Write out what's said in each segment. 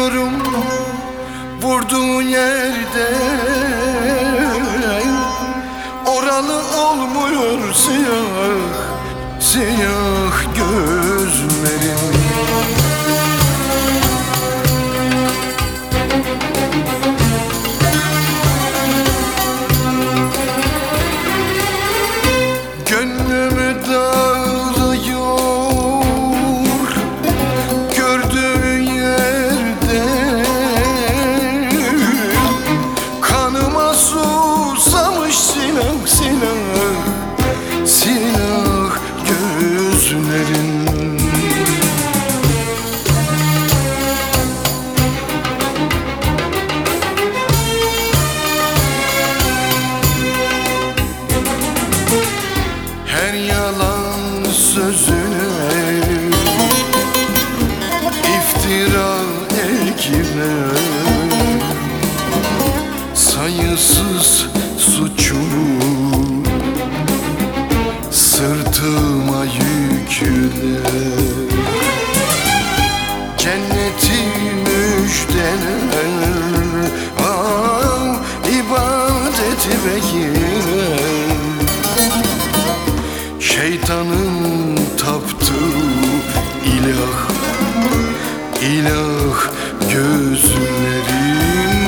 Biliyorum vurduğun yerde oralı olmuyor siyah siyah gözlerim. Gönlümü dağılıyor gördüğün yerde, kanıma susamış silah silah silah gözlerin. Her yalan sözüne iftira ekilir, sayısız suçumu sırtıma yükler. Cenneti müjdeler, ibadeti bekler. Şeytanın taptığı ilah, ilah gözlerim.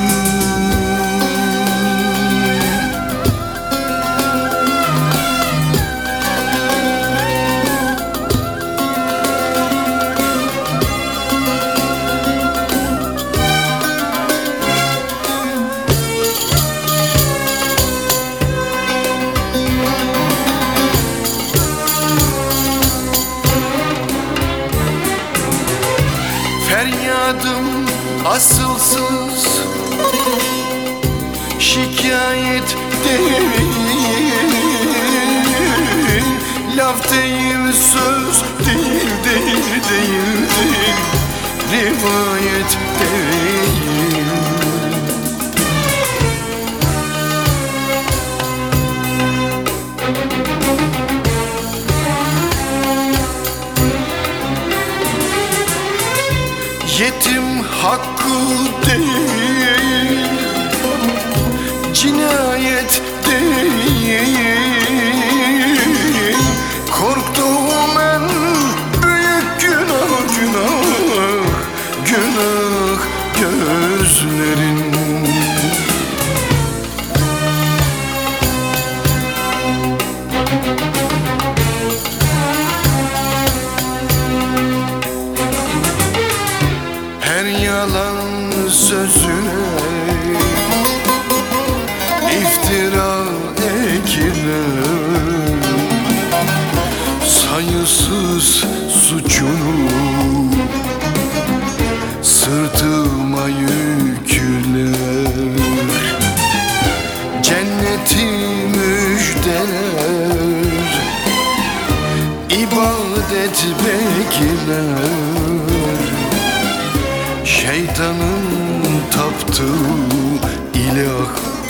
Feryadım asılsız, şikayet değil, laf değil, söz değil, değil, değil, değil, rivayet değil. Yetim hakkı değil, cinayet değil. Korktuğum en büyük günah, günah, günah gözlerin. Her yalan sözüne iftira ekilir, sayısız suçunu sırtıma yükler. Cenneti müjdeler, ibadet bekler. Şeytanın taptığı ilah,